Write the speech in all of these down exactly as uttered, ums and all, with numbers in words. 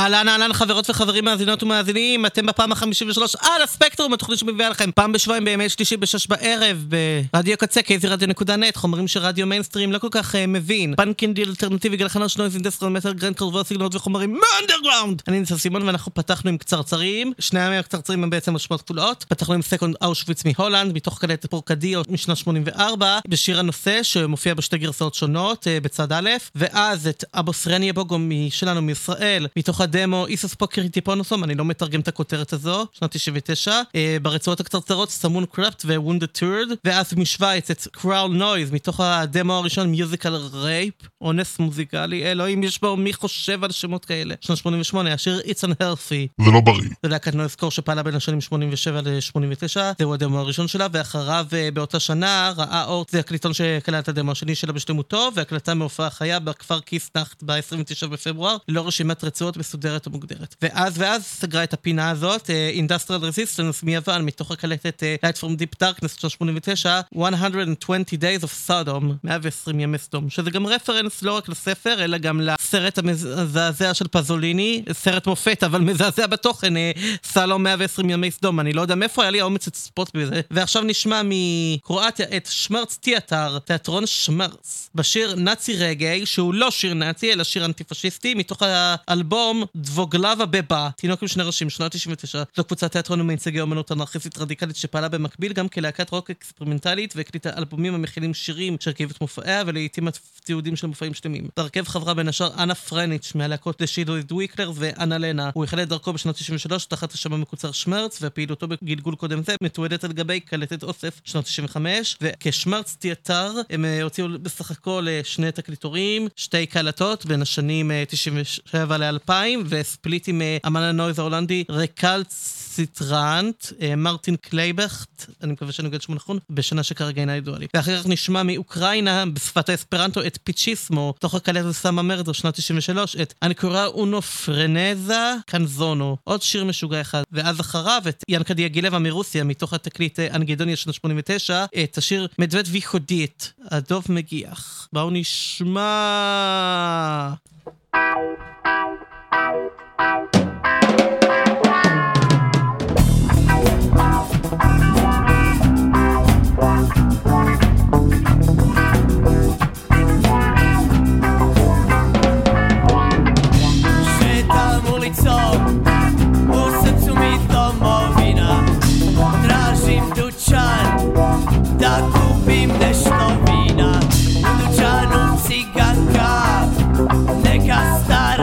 אהלן אהלן חברות וחברים מאזינות ומאזינים, אתם בפעם ה-חמישים ושלוש על הספקטרום, התוכנית שמביאה לכם פעם בשבועיים בימי שלישי בשש בערב ברדיו קצה, קייזי רדיו נקודה נט, חומרים שרדיו מיינסטרים לא כל כך uh, מבין, פאנקינדי אלטרנטיבי, גלחנוש נויז אינדסטריאל מטר גרנד קרבות סגנונות וחומרים מאנדרגראונד. אני ניסה סימון ואנחנו פתחנו עם קצרצרים, שני הימים הקצרצרים הם בעצם משמעות כפולות. פתחנו עם סקונד אושוויץ מהולנד מתוך קלטת פורקדיו משנה שמונים וארבע בשיר הנושא שמופיע בשתי גרסאות שונות uh, בצד א', ואז את אבוסרניה בוגו שלנו מישראל מתוך הדמו איסוס פוקרי טיפונוסום, אני לא מתרגם את הכותרת הזו, שנת תשעים ותשע, אה, ברצועות הקצרצרות סמון קראפט ווונדד טורד, ואז משוויץ את קראול נויז מתוך הדמו הראשון מיוזיקל רייפ, אונס מוזיקלי, אלוהים יש בו מי חושב על שמות כאלה. שנת שמונים ושמונה, השיר It's Unhealthy, זה לא בריא. זה להקת נויז קור שפעלה בין השנים שמונים ושבע ל-שמונים ותשע, זהו הדמו הראשון שלה, ואחריו באותה שנה ראה אור, זה הקליטון שקלט את הדמו השני שלה בשלמותו, והקלטה מהופעה חיה בכפר קיסנחט ב-עשרים ותשעה בפברואר, ללא רשימת רצועות מסודרת או מוגדרת. ואז ואז סגרה את הפינה הזאת, uh, Industrial Resistance מיוון, מתוך הקלטת uh, Light from Deep Darkness של שמונים ותשע, one hundred twenty Days of Sodom, מאה ועשרים ימי סדום, שזה גם רפרנס לא רק לספר, אלא גם לסרט המזעזע של פזוליני, סרט מופת, אבל מזעזע בתוכן, uh, סלום מאה ועשרים ימי סדום, אני לא יודע מאיפה היה לי האומץ לצפות בזה. ועכשיו נשמע מקרואטיה את שמרץ תיאטר, תיאטרון שמרץ, בשיר נאצי רגעי, שהוא לא שיר נאצי, אלא שיר אנטיפשיסטי, מתוך האלבום דבוגלבה בבה, תינוק עם שני ראשים, שנת תשעים ותשע. זו קבוצת תיאטרון ומייצגי אומנות אנרכיסטית רדיקלית שפעלה במקביל גם כלהקת רוק אקספרימנטלית, והקליטה אלבומים המכילים שירים שהרכיבו את מופעיה ולעיתים תיעודים של מופעים שלמים. דרכב חברה בין השאר אנה פרניץ' מהלהקות לשידו דוויקלר ואנה לנה. הוא החל את דרכו בשנת תשעים ושלוש תחת השם המקוצר שמרץ, ופעילותו בגלגול קודם זה מתועדת על גבי קלטת אוסף שנת תשעים וחמש, וכשמרץ תיאטר הם הוציאו בסך הכל שני תקליטורים, שתי קלטות בין השנים תשעים ושבע ל-אלפיים, וספליט עם אמן הנויז ההולנדי רקלציטרנט, מרטין קלייבכט, אני מקווה שאני אגיד שמו נכון, בשנה שכרגע אינה ידועה לי. ואחר כך נשמע מאוקראינה בשפת האספרנטו את פיצ'יסמו, תוך הקלטת סמה מרדו שנת תשעים ושלוש, את אנקורה אונו פרנזה קנזונו, עוד שיר משוגע אחד. ואז אחריו את ינקה דיאגילבה מרוסיה, מתוך התקליט אנגדוניה שנת שמונים ותשע, את השיר מדוות ויחודית, הדוב מגיח. בואו נשמע... Da kupim nešto vina, u dućanu ciganka, neka stara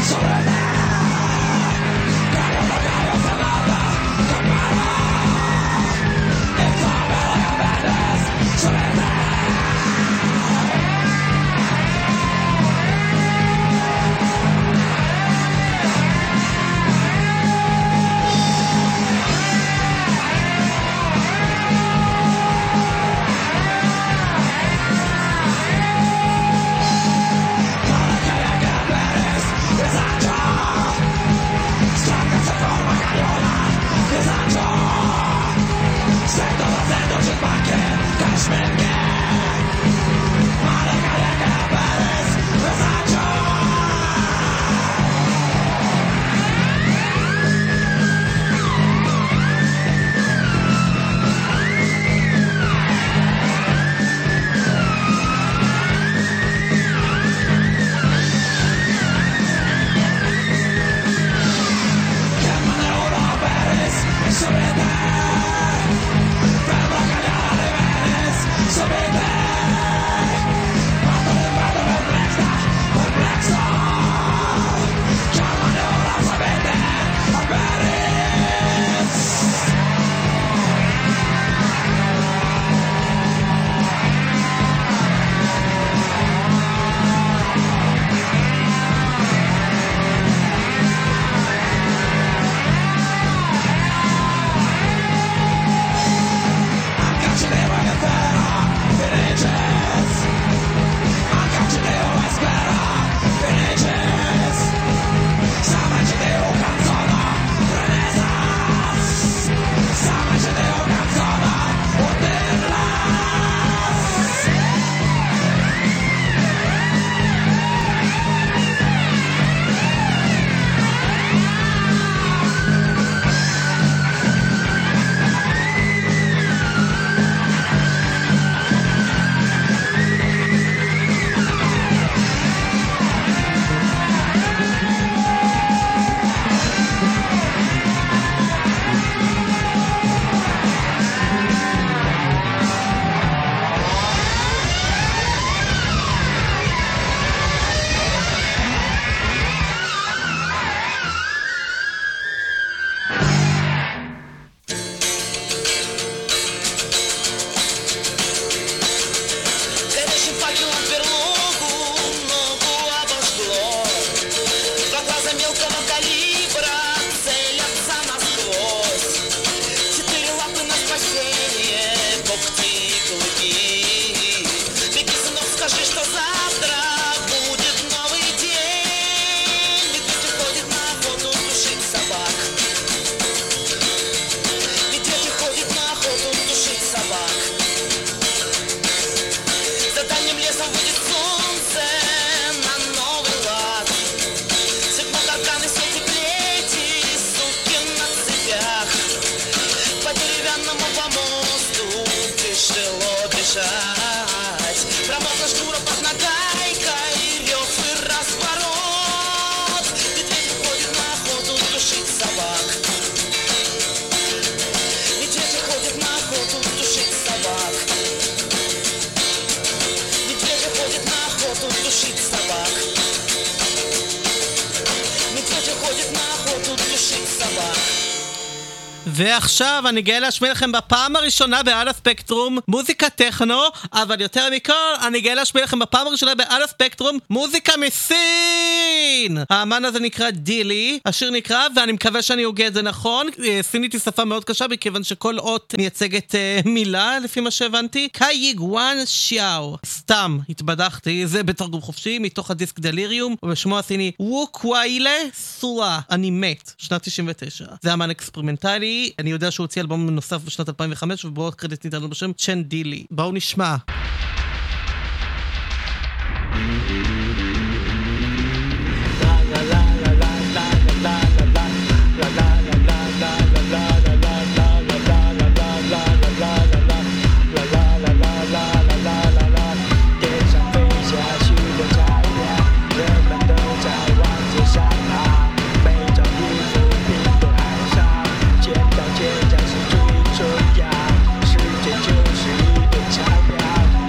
ועכשיו אני גאה להשמיע לכם בפעם הראשונה בעל הספקטרום מוזיקה טכנו, אבל יותר מכל אני גאה להשמיע לכם בפעם הראשונה בעל הספקטרום מוזיקה מסין. האמן הזה נקרא דילי, השיר נקרא, ואני מקווה שאני הוגה את זה נכון, סינית היא שפה מאוד קשה מכיוון שכל אות מייצגת uh, מילה לפי מה שהבנתי. קאיגואן שיאו, סתם התבדחתי, זה בתרגום חופשי מתוך הדיסק דליריום, ובשמו הסיני ווקוויילה סורה, אני מת, שנת תשעים ותשע. זה אמן אקספרימנטלי, אני יודע שהוא הוציא אלבום נוסף בשנת אלפיים וחמש ובו קרדיט ניתן לו בשם צ'ן דילי. בואו נשמע. Yeah.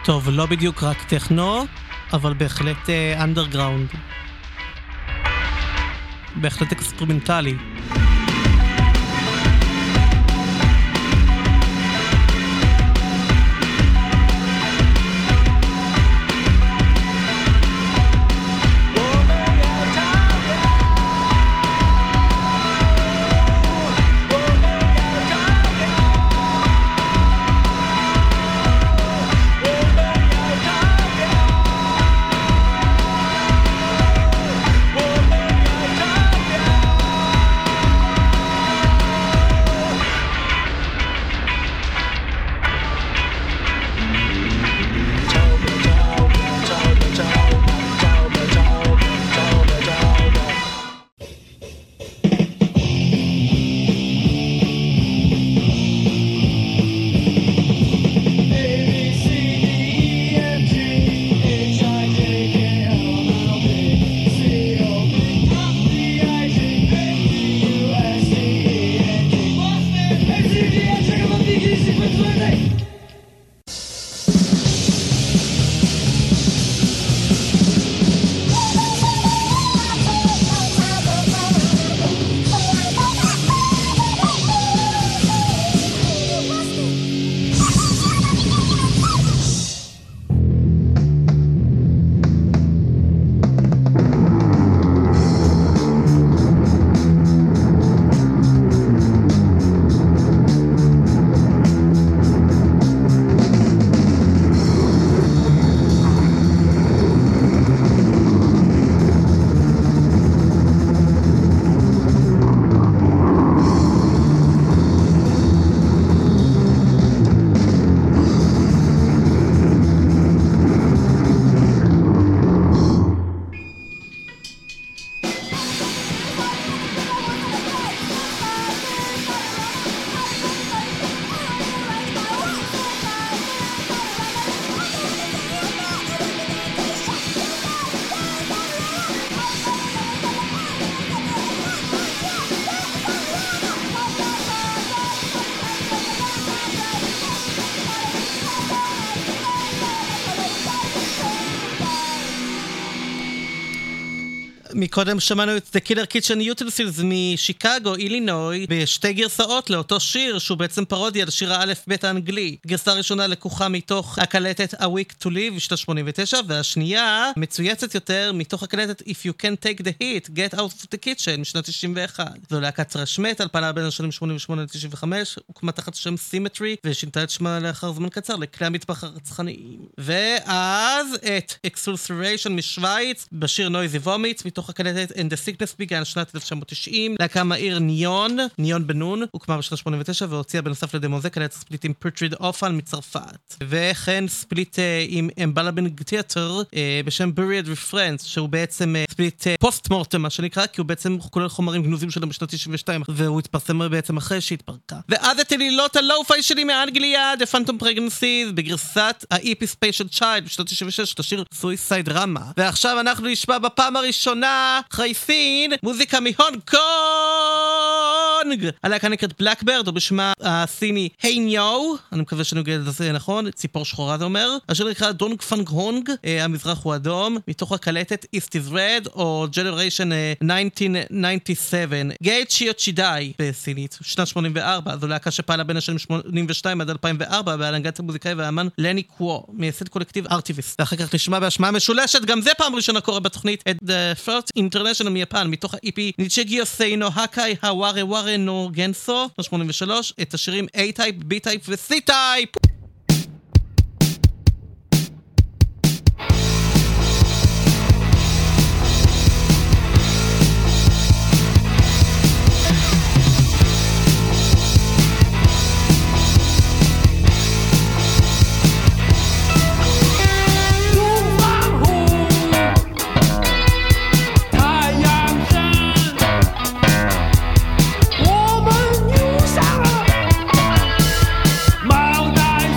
טוב, לא בדיוק רק טכנו, אבל בהחלט אנדרגראונד. בהחלט אקספרימנטלי. מקודם שמענו את The Killer Kitchen Utensils משיקגו, אילינוי, בשתי גרסאות לאותו שיר, שהוא בעצם פרודיה על שיר האלף בית האנגלי. גרסה ראשונה לקוחה מתוך הקלטת A Week to Live, שנת שמונים ותשע, והשנייה מצויצת יותר מתוך הקלטת If You Can't Take the Heat, Get Out of the Kitchen, משנת תשעים ואחת. זו להקת thrash metal, פעלה בין השנים שמונים ושמונה עד תשעים וחמש, הוקמה תחת השם Symmetry, ושינתה את שמה לאחר זמן קצר לכלי המטבח הרצחניים. ואז את Exulceration משוויץ, בשיר Noisy Vomits, מתוך הקלטת And the Sickness Began, שנת אלף תשע מאות תשעים, להקה מהעיר ניון, ניון בנון, הוקמה בשנת שמונים ותשע, והוציאה בנוסף לדמו זה קלטת ספליט עם Putrid Offal מצרפת. וכן ספליט עם Embalming Theater בשם Buried with Friends, שהוא בעצם ספליט פוסט-מורטם, מה שנקרא, כי הוא בעצם כולל חומרים גנוזים שלו בשנת תשעים ושתיים, והוא התפרסם בעצם אחרי שהתפרקה. ואז את אלילות הלואו-פיי שלי מאנגליה, The Phantom Pregnancies, בגרסת ה-E P Special Child בשנת תשעים ושש, את השיר Suicide Rama. ועכשיו אנחנו נשמע בפעם הראשונה, אחרי סין, מוזיקה מהונג קונג! הלהקה נקראת בלקברד, או בשמה הסיני היי ניו, אני מקווה שאני אגיד את זה נכון, ציפור שחורה זה אומר, השיר נקרא דונג פנג הונג, המזרח הוא אדום, מתוך הקלטת East is Red, או Generation אלף תשע מאות תשעים ושבע, גייט שיוט שידאי בסינית, שנת שמונים וארבע, זו להקה שפעלה בין השנים שמונים ושתיים עד אלפיים וארבע, בהנהגת המוזיקאי והאמן לני קוו, מייסד קולקטיב ארטיביסט. ואחר כך נשמע בהשמעה משולשת, גם זה פעם ראשונה קורה בתוכנית, את The First International מיפן, מתוך ה-E P ניצ'גיו סיינו הקאי הווארה ווארה נו גנסו, שמונים ושלוש, את השירים A-Type, B-Type ו-C-Type. Mao Dai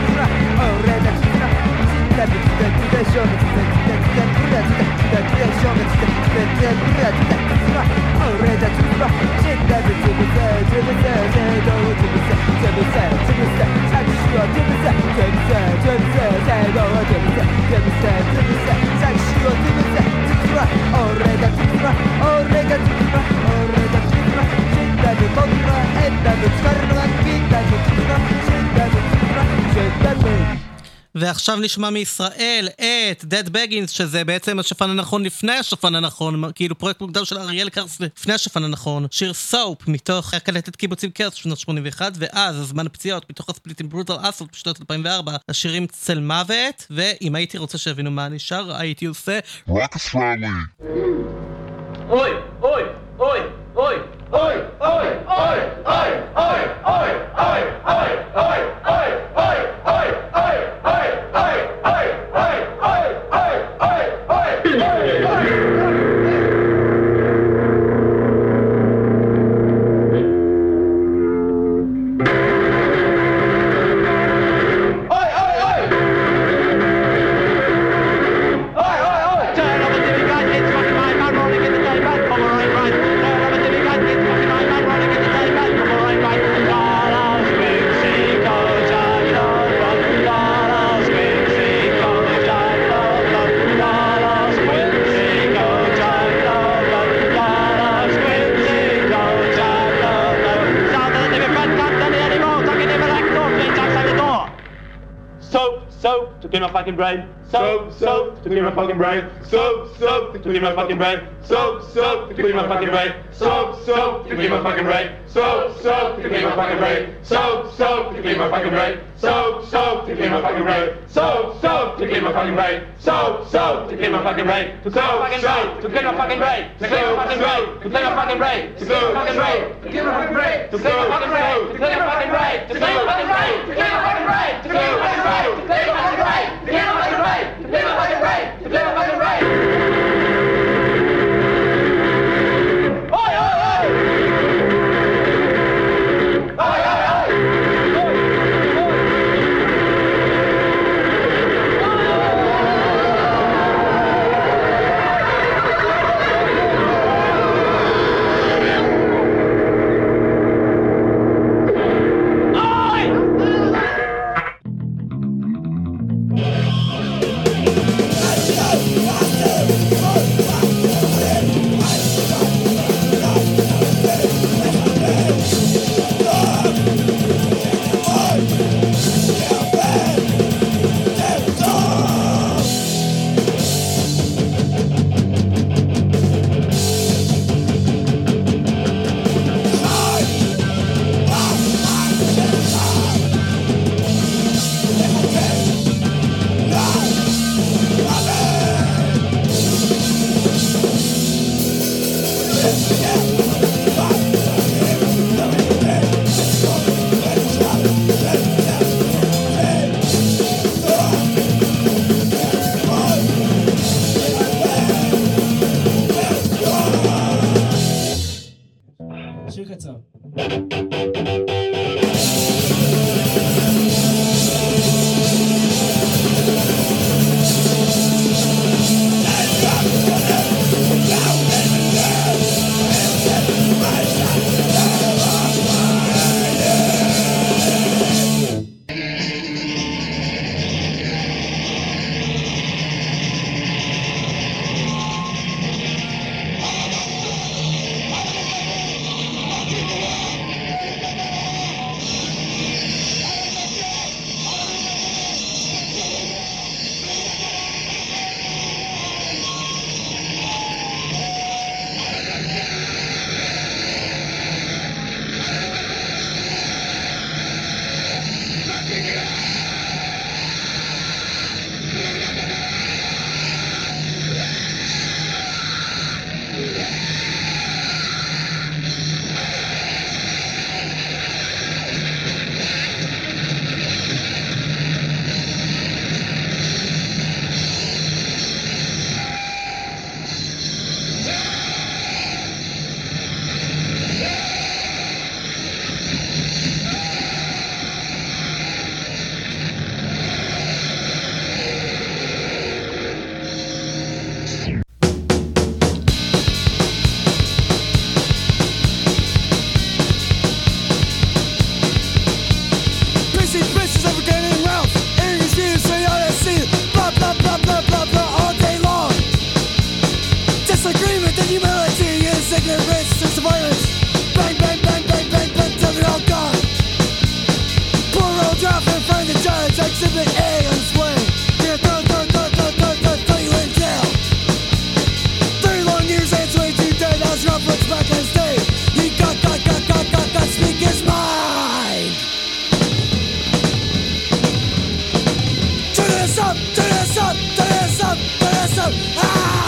ועכשיו נשמע מישראל את Dead Beggins, שזה בעצם השפן הנכון לפני השפן הנכון, כאילו פרויקט מוקדם של אריאל קרס לפני השפן הנכון, שיר סופ מתוך הקלטת קיבוצים קרס בשנת שמונים ואחת, ואז הזמן הפציעות מתוך הספליטים ברוטל אסולט בשנת אלפיים וארבע, השירים צל מוות, ואם הייתי רוצה שהבינו מה נשאר, הייתי עושה רק ישראלי. אוי, אוי, אוי, אוי, אוי, אוי, אוי, אוי, אוי, אוי, אוי, אוי, אוי, אוי, אוי, אוי, אוי, to clean my fucking brain. Soap, soap to clean my fucking brain. Soap, soap to clean my fucking brain. Soap, soap to clean my fucking brain. Soap, soap to clean my fucking brain. Soap, soap to clean my fucking brain. Soap, soap to clean my fucking brain. Soap, soap to clean my fucking brain. Soap, soap to clean my fucking brain. Soap, soap to clean my fucking brain. To clean my fucking brain. To clean my fucking brain. To clean my fucking brain. To clean my fucking brain. To clean my fucking brain. To clean my fucking brain. To clean my fucking brain. To clean my fucking brain. To clean my fucking brain. To clean my fucking brain. To clean my fucking brain. To clean my fucking brain. To clean my fucking brain. To clean my fucking brain. To clean my fucking brain. Oi, oi, oi! Oi, oi, oi! Pacific Islands way. Yeah, throw, throw, throw, throw, throw, throw, throw you in jail. Thirty long years and twenty-two dead. Now it's rough, looks back and stay. He got, got, got, got, got, got, speak his mind. Turn this up, turn this up, turn this up, turn this up. Ah!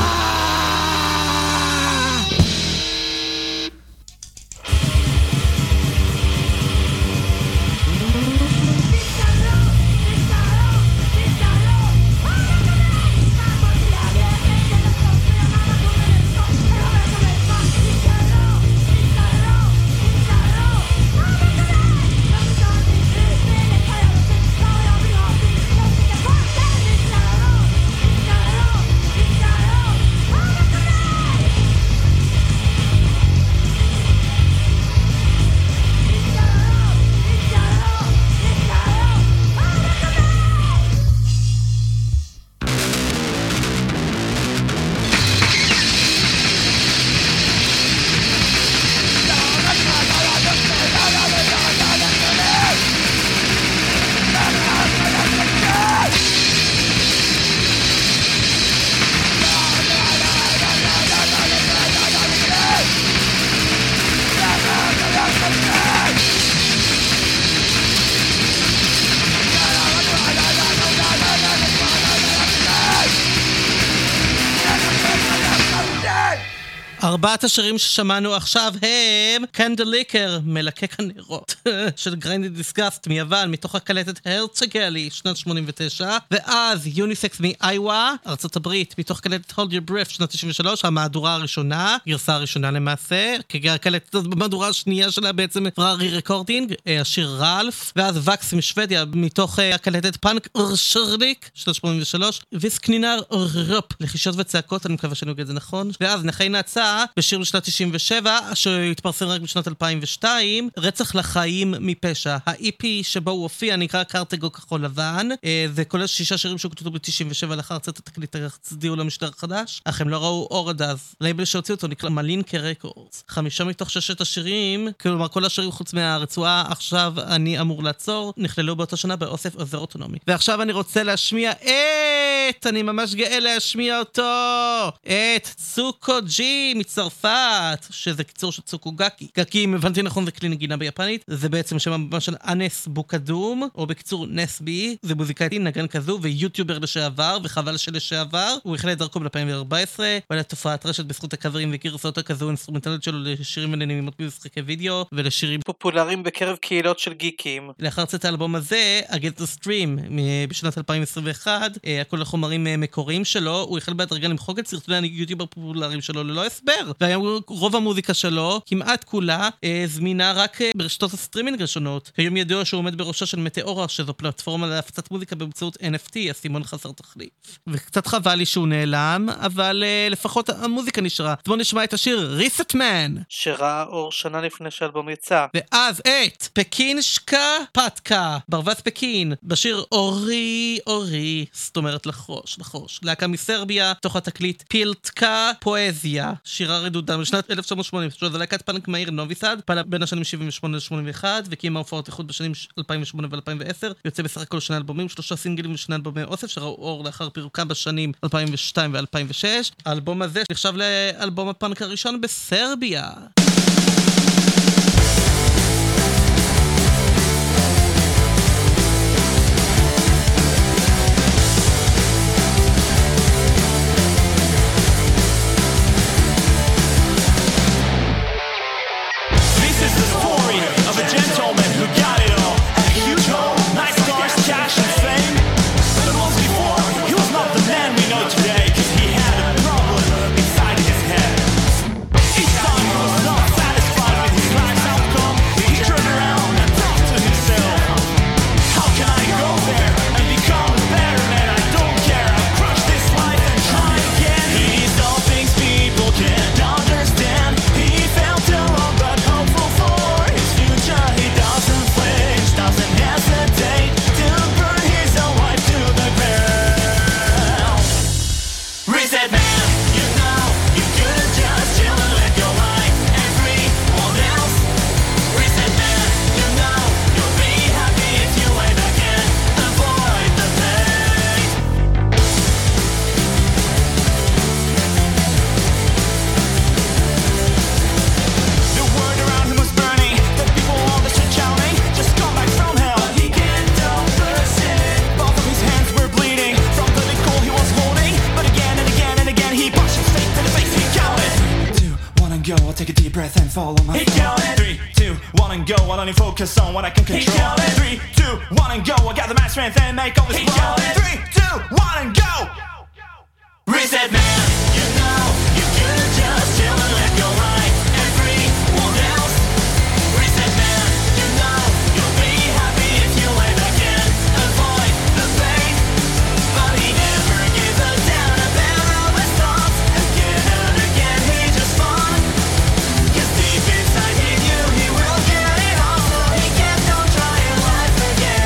ארבעת השירים ששמענו עכשיו הם קנדליקר, מלקק הנרות של גריינד דיסגאסט מיוון, מתוך הקלטת הרצגלי שנת שמונים ותשע, ואז יוניסקס מאיווה, ארצות הברית, מתוך קלטת Hold Your Breath שנת תשעים ושלוש, המהדורה הראשונה, גרסה הראשונה למעשה, כקלטת במהדורה השנייה שלה בעצם פרארי רקורדינג, השיר רלף, ואז וקס משוודיה, מתוך הקלטת פאנק ארשרליק שנת שמונים ושלוש, ויסקנינר רופ, לחישות וצעקות, אני מקווה שאני אגיד את זה נכון, ואז נחי נעצה בשיר משנת תשעים ושבע, שהתפרסם רק בשנת אלפיים ושתיים, רצח לחיים מפשע. ה-אי פי שבו הוא הופיע נקרא קרטגו כחול לבן, זה כולל שישה שירים שהוקלטו ב-תשעים ושבע לאחר צאת התקליט הצדיעו למשדר החדש, אך הם לא ראו אור עד אז. לייבל שהוציא אותו נקרא מלינקה רקורדס. חמישה מתוך ששת השירים, כלומר כל השירים חוץ מהרצועה עכשיו אני אמור לעצור, נכללו באותה שנה באוסף עוזר אוטונומי. ועכשיו אני רוצה להשמיע את, אני ממש גאה להשמיע אותו, את צוקו ג'י מצרפת, שזה קיצור של צוקו גקי. גקי, אם הבנתי נכון, זה כלי נגינה ביפנית, זה בעצם שם הבמה של אנס בוקדום, או בקיצור נסבי, זה מוזיקאי נגן כזו ויוטיובר לשעבר, וחבל שלשעבר, הוא החל את דרכו ב-אלפיים וארבע עשרה, ועל תופעת רשת בזכות הקאברים וגרסאות הכזו אינסטרומנטליות שלו לשירים ולנימימות במשחקי וידאו, ולשירים פופולריים בקרב קהילות של גיקים. לאחר צאת האלבום הזה, Against the Stream, בשנת אלפיים עשרים ואחת, הכל החומרים מקוריים שלו, הוא החל בהדרגה למחוק את סרטוני היוטיובר הפופולריים שלו ללא הסבר. רוב המוזיקה שלו, כמעט כולה, זמינה רק ברשתות הסטרימינג השונות. כיום ידוע שהוא עומד בראשה של מטאורה, שזו פלטפורמה להפצת מוזיקה באמצעות אן אף טי, הסימון חסר תחליף. וקצת חבל לי שהוא נעלם, אבל לפחות המוזיקה נשארה. אז בואו נשמע את השיר Reset Man, שראה אור שנה לפני שהאלבום יצא. ואז את פקינשקה פטקה, ברווז פקין, בשיר אורי אורי, זאת אומרת לחוש, לחוש. להקה מסרביה, תוך התקליט פילטקה פואזיה, שירה רדודה בשנת אלף תשע מאות שמונים, שזו להקת פאנק מהיר נוביסד, פעלה בין השנים שבעים ושמונה ל-שמונים ואחת, וקיימה הופעות איחוד בשנים אלפיים ושמונה ו-אלפיים ועשר, יוצא בסך הכל שני אלבומים, שלושה סינגלים ושני אלבומי אוסף, שראו אור לאחר פירוקם בשנים אלפיים ושתיים ו-אלפיים ושש. האלבום הזה נחשב לאלבום הפאנק הראשון בסרביה. Today, 'cause he had a problem inside his head. He thought he was not follow my He counted three, two, one and go. I only focus on what I can control. He counted three, two, one and go. I got the max strength and make all this He counted three, two, one and go. Reset man, you know you could just chill and let go like everyone else. Reset man, you know you'll be happy if you lay back and avoid the pain. But he never gives a damn about all his thoughts. Again and again he just fought. Cause deep inside he knew he will get it all, so he kept on trying life again.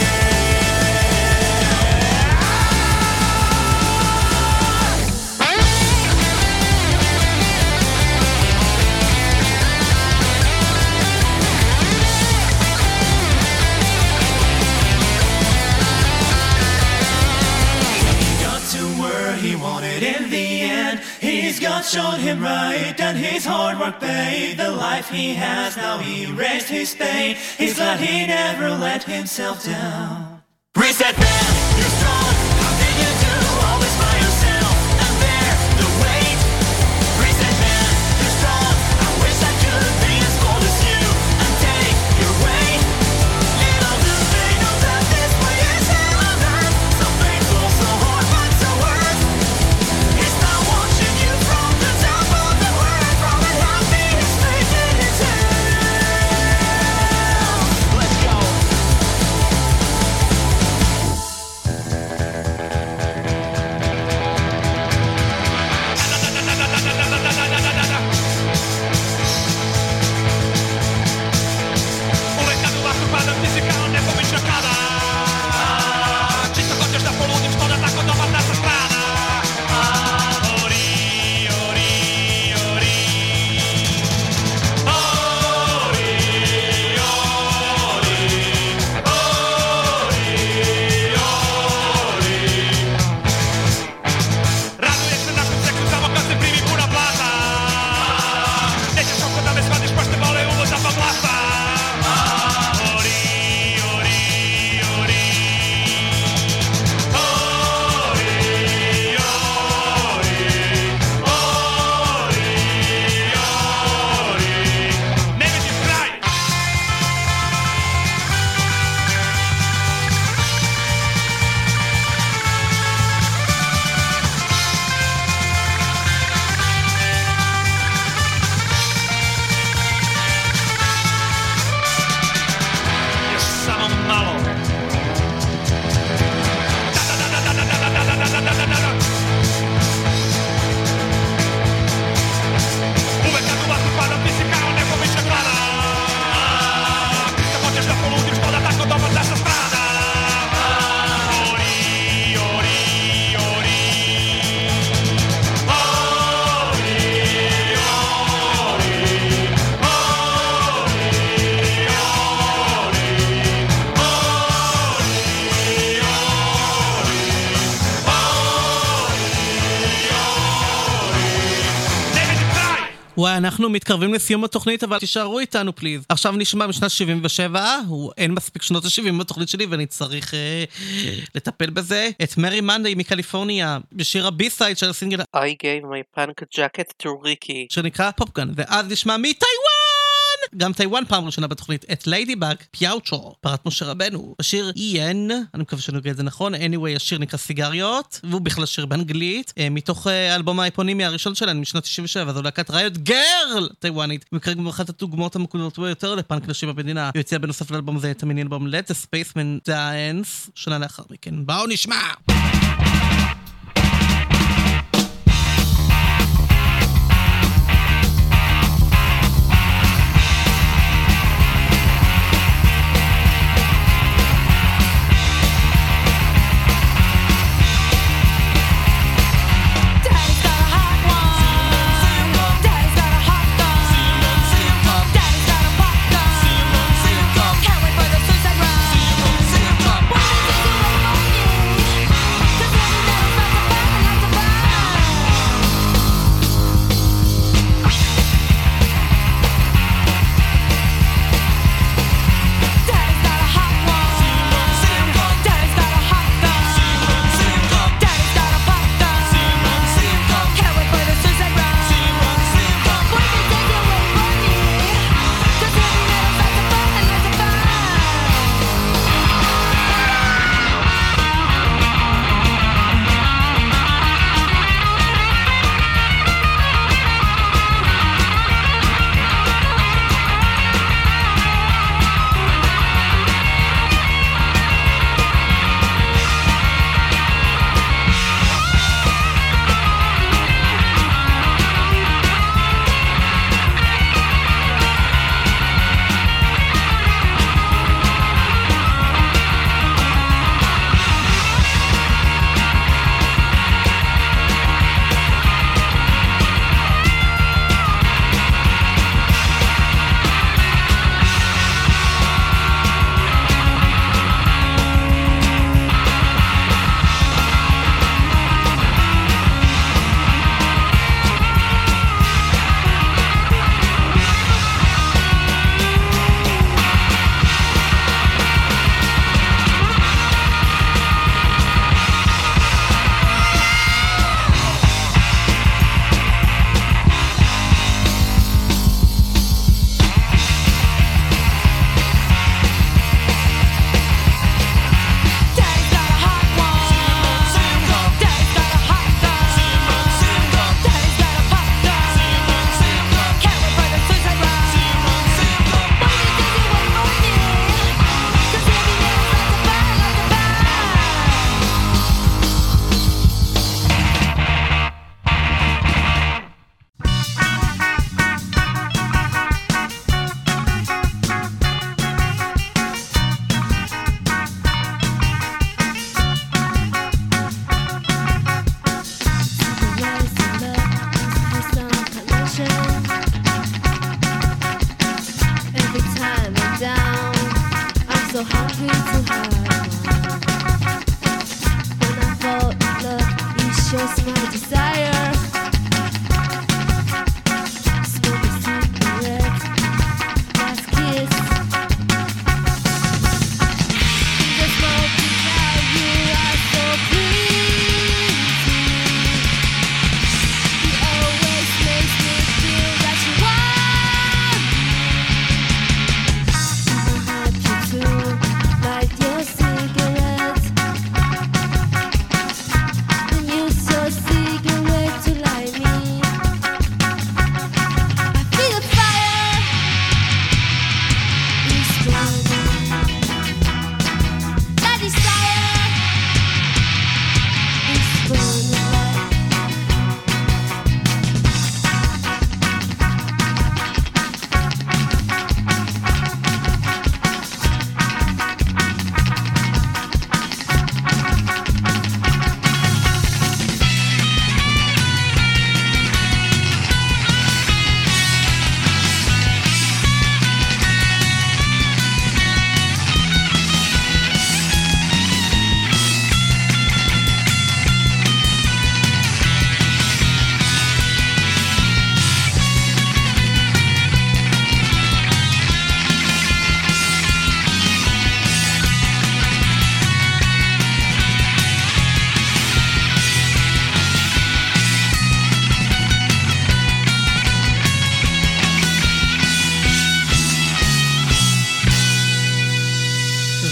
He wanted in the end. His God showed him right, and his hard work paid. The life he has now, he raised his pain. He's glad he never let himself down. Reset man, you're strong. How did you do all this by yourself and bear the weight? Reset man, you're strong. I wish I could be as bold as you and take your weight. Little do they know that this way is hell on earth. So painful, so hard, but so worth. He's not watching you from the top of the world, from a happy his faith in his hell. Let's go. וואי, אנחנו מתקרבים לסיום התוכנית, אבל תישארו איתנו פליז. עכשיו נשמע משנת שבעים ושבע, הוא אין מספיק שנות ה-שבעים בתוכנית שלי, ואני צריך אה, לטפל בזה. את מרי מנדי מקליפורניה, בשיר הבי-סייד של הסינגל I gave my punk jacket to Ricky, שנקרא פופגן, ואז נשמע מטייוואן! גם טיוואן פעם ראשונה בתוכנית, את ליידי באג פיאוצ'ו, פרת משה רבנו, השיר איין, אני מקווה שאני אגיד את זה נכון, anyway, השיר נקרא סיגריות, והוא בכלל שיר באנגלית, מתוך האלבום האפונימי הראשון שלנו, משנת תשעים ושבע, זו להקת ריוט גרל טיוואנית, וכרגע באחת הדוגמאות המקודמות ביותר לפאנק נשים במדינה, היא הוציאה בנוסף לאלבום הזה את המיני אלבום Let the Spaceman Dance, שנה לאחר מכן. בואו נשמע! Can't wait for the suicide ride.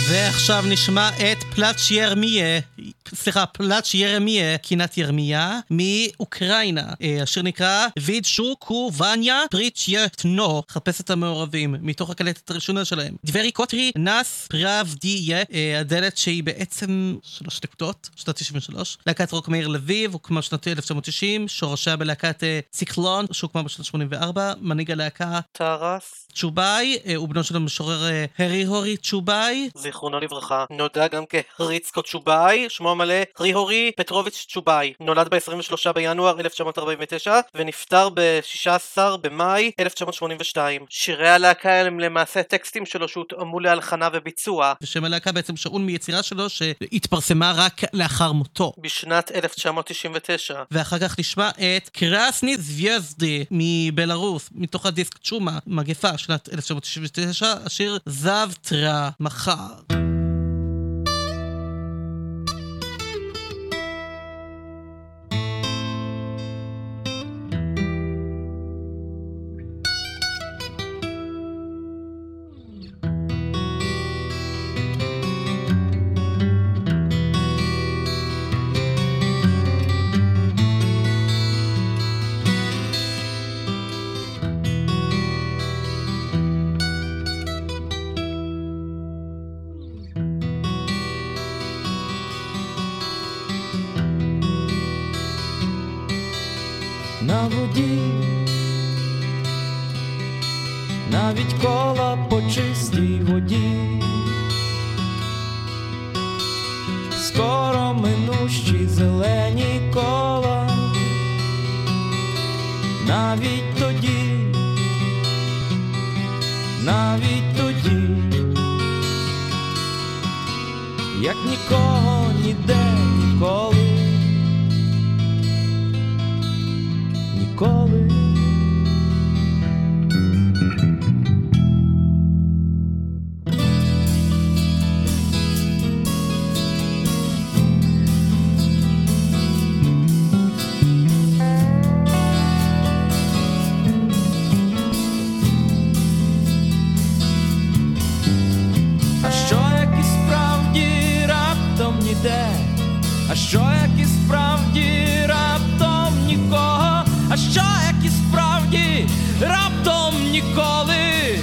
ועכשיו נשמע את פלאץ' ירמיה, סליחה, פלאץ' ירמיה, קינת ירמיה, מאוקראינה. השיר נקרא וידשוקובניה פריצ'ייטנו, חפש את המעורבים, מתוך הקלטת הראשונה שלהם. דברי קוטרי נס פראבדיה, הדלת שהיא בעצם שלוש נקודות, שנת תשעים ושלוש. להקת רוק מאיר לביב, הוקמה בשנת אלף תשע מאות תשעים, שורשיה בלהקת ציקלון, שהוקמה בשנת שמונים וארבע, מנהיג הלהקה טרס צ'ובאי, הוא בנו של המשורר הריהורי צ'ובאי, זיכרונו לברכה, נודע גם כריצקו צ'ובאי, שמו מלא ריהורי פטרוביץ' צ'ובאי, נולד ב-עשרים ושלושה בינואר אלף תשע מאות ארבעים ותשע ונפטר ב-שישה עשר במאי אלף תשע מאות שמונים ושתיים. שירי הלהקה הם למעשה טקסטים שלו שהותאמו להלחנה וביצוע, ושם הלהקה בעצם שאון מיצירה שלו שהתפרסמה רק לאחר מותו בשנת אלף תשע מאות תשעים ותשע. ואחר כך נשמע את קרסני זוויזדי מבלרוס, מתוך הדיסק צ'ומה, מגפה, שנת אלף תשע מאות תשעים ותשע, השיר זבטרה, מחר. На воді, навіть кола по чистій воді, скоро минущі зелені кола, навіть тоді, навіть тоді, як нікого ніде ніколи. Ніколи. А що як і справді раптом ніде? А що як і справді раптом нікого? А що, як і справді, раптом ніколи?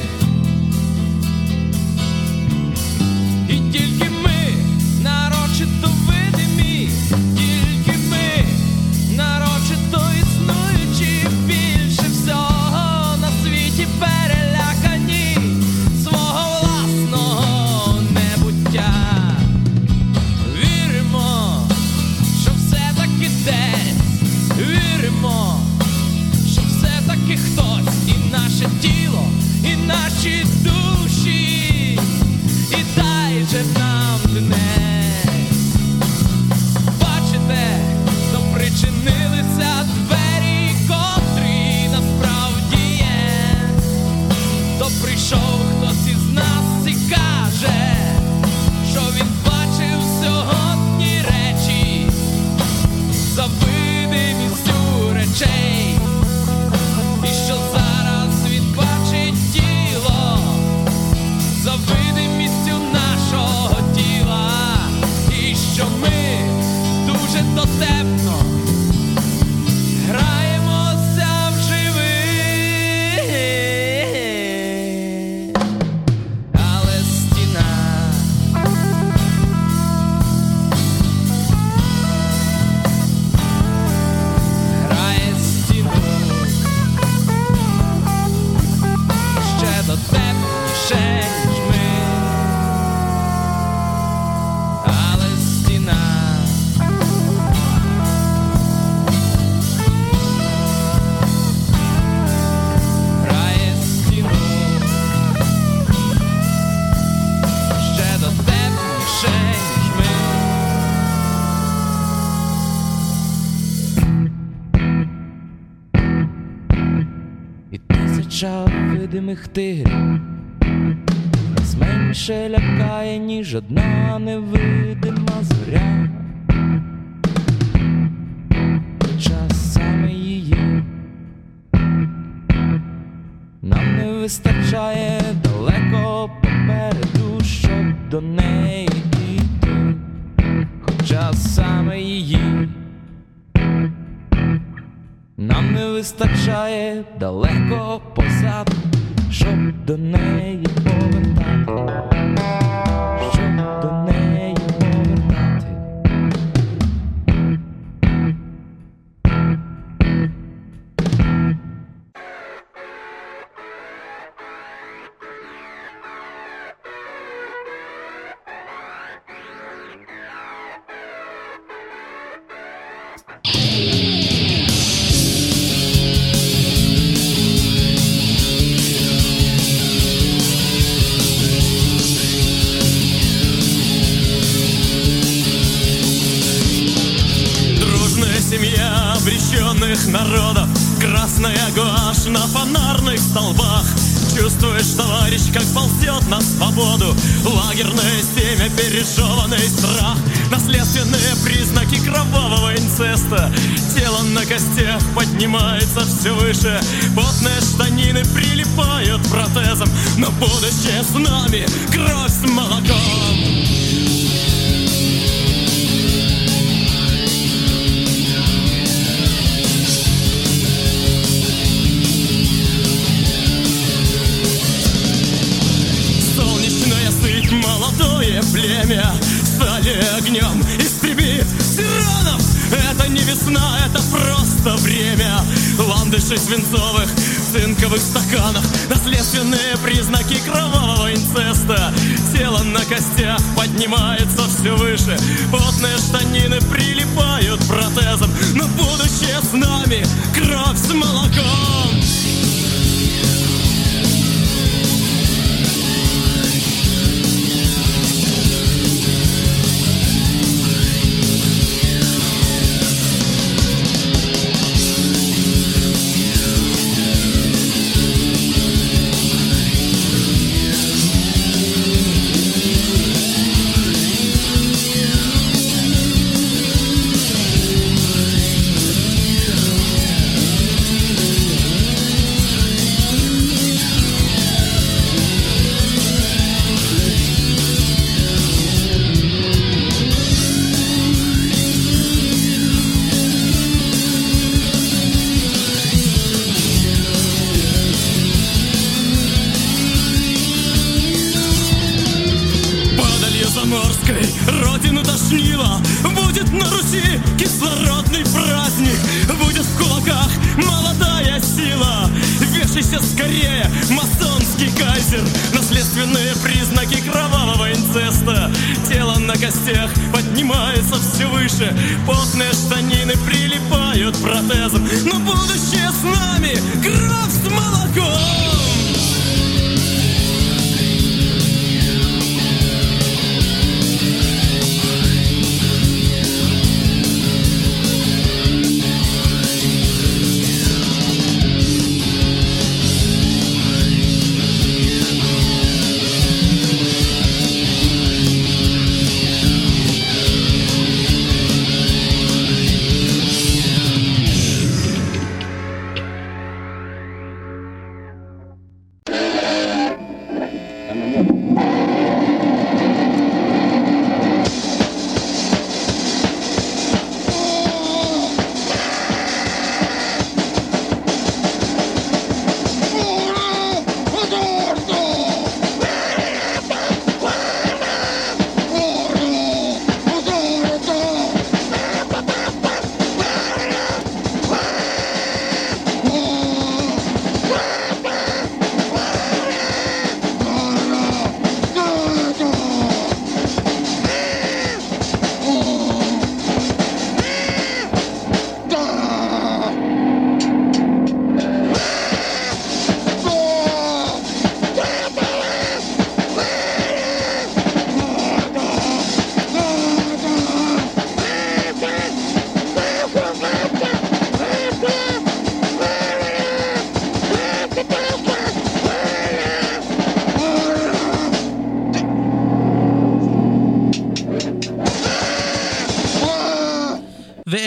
І тільки ми нарочито видимі, тільки ми нарочито існуючі, більше всього на світі перелякані свого власного небуття. Віримо, що все-таки десь, віримо, таки хтось, і наше тіло, і наші душі, і дай же нам днес. Бачите, то причинилися двері, котрі насправді є, то прийшов хтось із нас і каже, що він бачив сьогодні речі, за видимістю речей. І що зараз він бачить тіло за видимістю нашого тіла, і що ми дуже дотепно граємося в живих, але стіна грає стіну дотепніше, ніж ми, але стіна грає стіну ще дотепніше, ніж ми. І тисяча видимих тигрів нас менше лякає, ніж одна невидима зоря. Хоча саме її нам не вистачає далеко попереду, щоб до неї йти, хоча саме її нам не вистачає далеко позаду, щоб до неї повертати, щоб до неї повертати. Семья обреченных народов, красная гуашь на фонарных столбах. Чувствуешь, товарищ, как ползет на свободу лагерное семя, пережеванный страх. Наследственные признаки кровавого инцеста. Тело на костях поднимается все выше. Потные штанины прилипают протезом, но будущее с нами, кровь с молоком. Молодое племя стали огнем, истреби тиранов. Это не весна, это просто время. Ландыши свинцовых цинковых стаканах, наследственные признаки кровавого инцеста. Тело на костях поднимается все выше. Потные штанины прилипают протезом, но будущее с нами, кровь с молоком. Родину тошнило, будет на Руси кислородный праздник. Будет в кулаках молодая сила. Вешайся скорее, масонский кайзер. Наследственные признаки кровавого инцеста. Тело на костях поднимается все выше. Потные штанины прилипают протезом, но будущее с нами, кровь с молоком.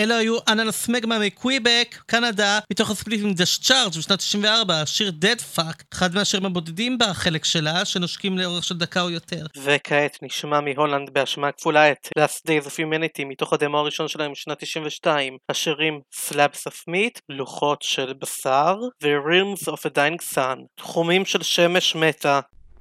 אלו היו אננס מגמה מקוויבק, קנדה, מתוך הספליטים Discharge בשנת תשעים וארבע, השיר Dead Fuck, אחד מהשירים הבודדים בחלק שלה, שנושקים לאורך של דקה או יותר. וכעת נשמע מהולנד בהשמעה כפולה את Last Days of Humanity, מתוך הדמו הראשון שלהם משנת תשעים ושתיים, השירים Slabs of Meat, לוחות של בשר, ו-Realms of a Dying Sun, תחומים של שמש מתה.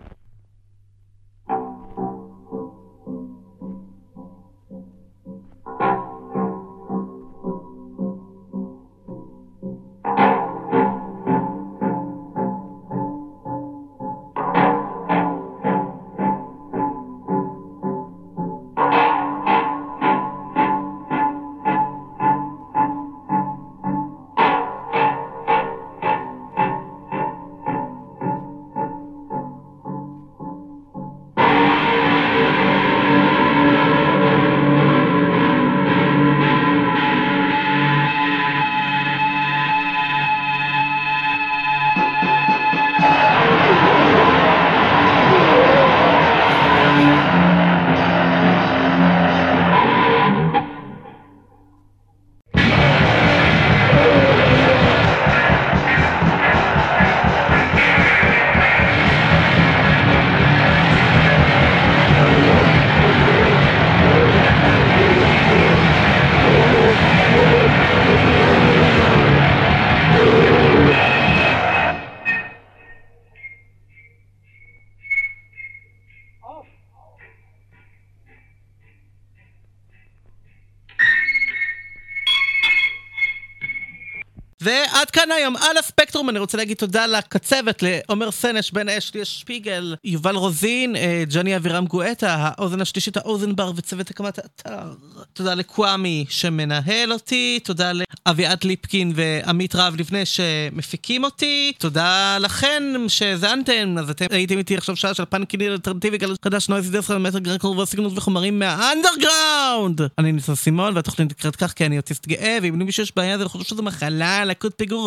ועד כאן היום על הספקטרום. אני רוצה להגיד תודה לקצבת, לעומר סנש, בן אשלי שפיגל, יובל רוזין, ג'ני אבירם גואטה, האוזן השלישית, האוזן בר וצוות הקמת האתר. תודה לקוואמי שמנהל אותי, תודה לאביעד ליפקין ועמית רב לפני שמפיקים אותי, תודה לכן שזנתם, אז אתם הייתם איתי עכשיו שעה של פנקיני אלטרנטיבי חדש, נויז דסקל, מטר גרקור והסיגנות וחומרים מהאנדרגראונד. אני ניסה סימון, והתוכנית נקראת כך כי אני אוטיסט גאה, ואם לי מישהו יש בעיה זה לחושב שזה מחלה, לקות פיגור.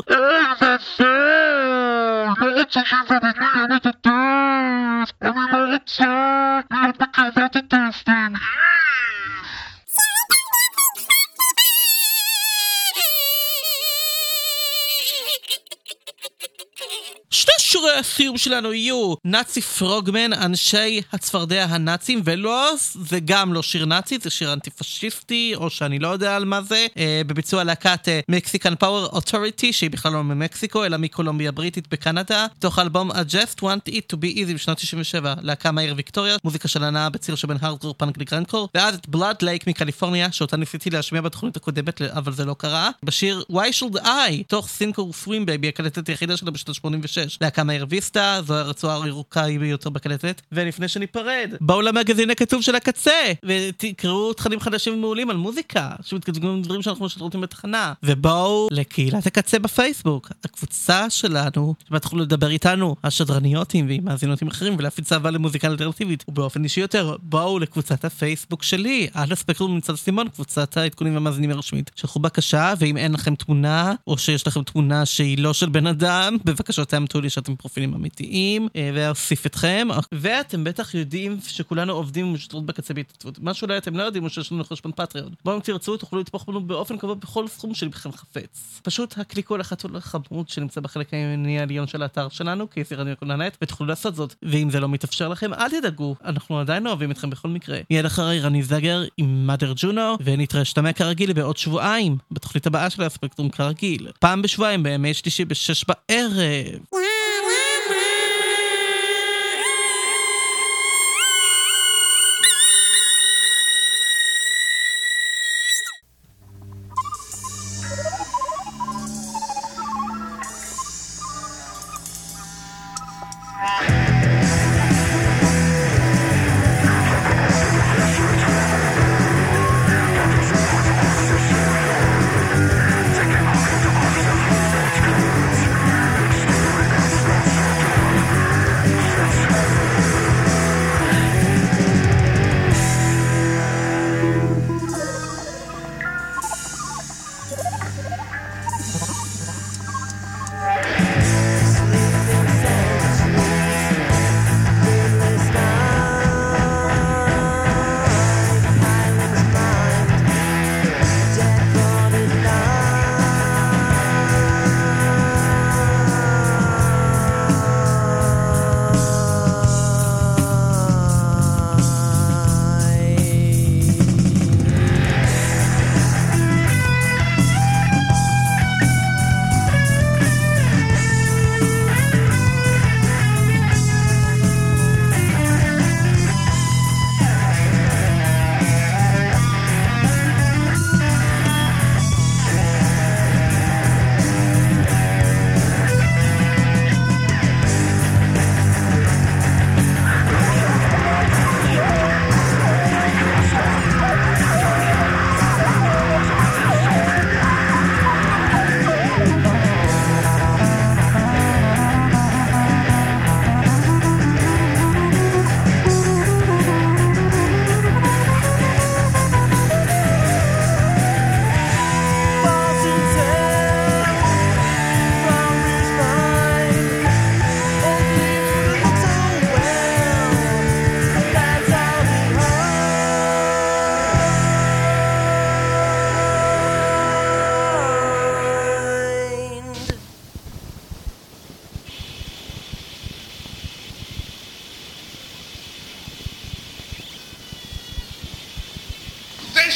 שני שירי הסיום שלנו יהיו נאצי פרוגמן, אנשי הצפרדע הנאצים, ולא, זה גם לא שיר נאצי, זה שיר אנטי-פשיסטי, או שאני לא יודע על מה זה, אה, בביצוע להקת אה, Mexican Power Authority, שהיא בכלל לא ממקסיקו, אלא מקולומביה בריטית בקנדה, תוך אלבום I Just Want It To Be Easy בשנת תשעים ושבע, להקה מהעיר ויקטוריה, מוזיקה של הנאה בציר שבין הארדקור פאנק לגרנדקור, ואז את Blood Lake מקליפורניה, שאותה ניסיתי להשמיע בתוכנית הקודמת, אבל זה לא קרה, בשיר Why Should I, תוך Sink or Swim Baby, הקלטת היחידה שלה בשנת שמונים ושש, להקה מהעיר ויסטה, זו הרצועה הירוקה ביותר בקלטת. ולפני שניפרד, בואו למגזין הכתוב של הקצה, ותקראו תכנים חדשים ומעולים על מוזיקה, שמתקדמים דברים שאנחנו משדרים בתחנה. ובואו לקהילת הקצה בפייסבוק, הקבוצה שלנו, שבה תוכלו לדבר איתנו, השדרניותים ועם מאזינותים אחרים, ולהפיץ אהבה למוזיקה אלטרנטיבית. ובאופן אישי יותר, בואו לקבוצת הפייסבוק שלי, על הספקטרום מצד סימון, קבוצת העדכונים והמאזינים הרשמית. שלחו בקשה, ואם אין לכם תמונה, או שיש לכם תמונה שהיא לא של בן אדם, בבקשה תאמתו לי שאתם פרופילים אמיתיים, ואוסיף אתכם. ואתם בטח יודעים שכולנו עובדים ומשתתפות בקצה בהתעטפות. מה שאולי אתם לא יודעים הוא שיש לנו חשבון פטריון. בואו אם תרצו, תוכלו לתמוך בנו באופן קבוע בכל סכום שלכם חפץ. פשוט הקליקו על החתול החמוד שנמצא בחלק הימני העליון של האתר שלנו, קייסי רדיו קולנט, ותוכלו לעשות זאת. ואם זה לא מתאפשר לכם, אל תדאגו. אנחנו עדיין אוהבים אתכם בכל מקרה. מיד אחרי רני זגר עם מאדר ג'ונו, ונתראה שתמע כרגיל בעוד שבועיים, בתוכנית הבאה של הספקטרום כרגיל. פעם בשבועיים, בימי שלישי בשש בערב.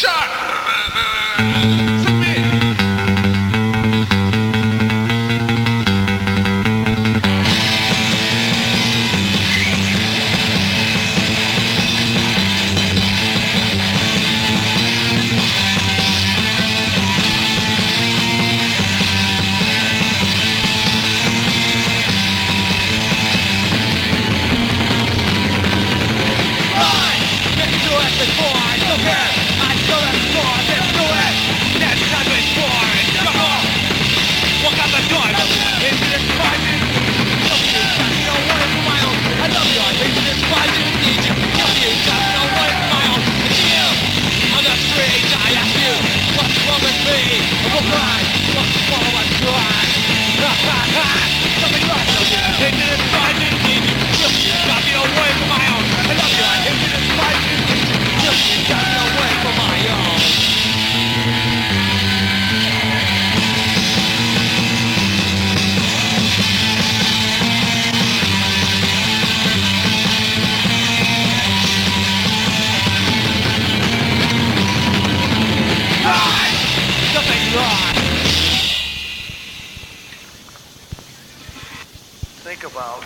shot! Submit! Think about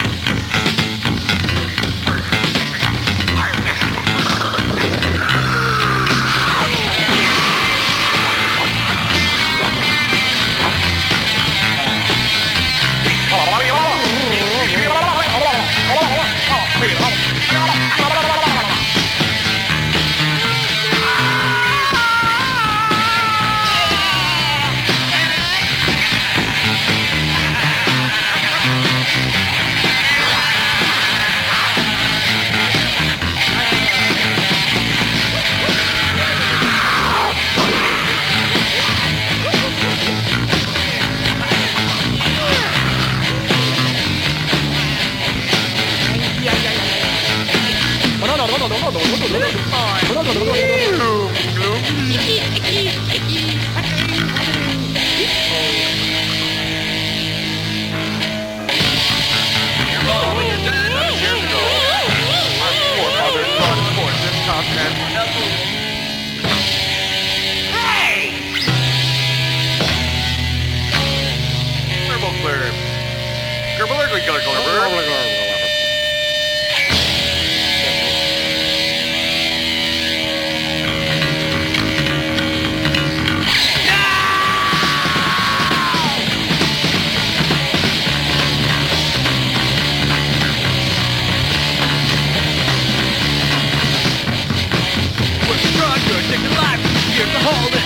hold it.